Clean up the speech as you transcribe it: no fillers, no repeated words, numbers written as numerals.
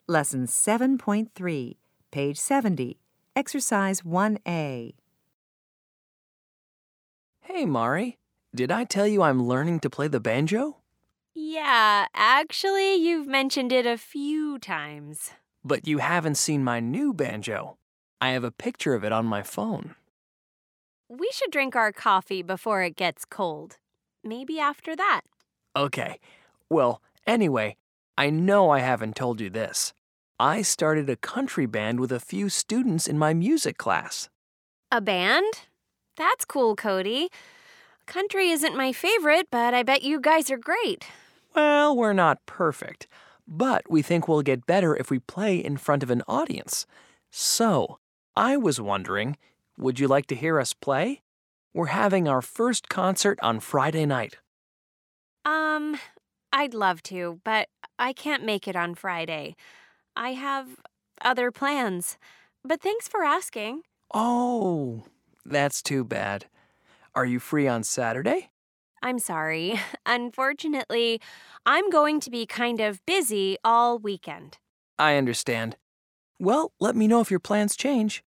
Lesson 7.3, page 70, Exercise 1A. Hey, Mari, did I tell you I'm learning to play the banjo? Yeah, actually, you've mentioned it a few times. But you haven't seen my new banjo. I have a picture of it on my phone. We should drink our coffee before it gets cold. Maybe after that. Okay, well, anyway, I know I haven't told you this. I started a country band with a few students in my music class. A band? That's cool, Cody. Country isn't my favorite, but I bet you guys are great. Well, we're not perfect, but we think we'll get better if we play in front of an audience. So, I was wondering, would you like to hear us play? We're having our first concert on Friday night. I'd love to, but I can't make it on Friday. I have other plans. But thanks for asking. Oh, that's too bad. Are you free on Saturday? I'm sorry. Unfortunately, I'm going to be kind of busy all weekend. I understand. Well, let me know if your plans change.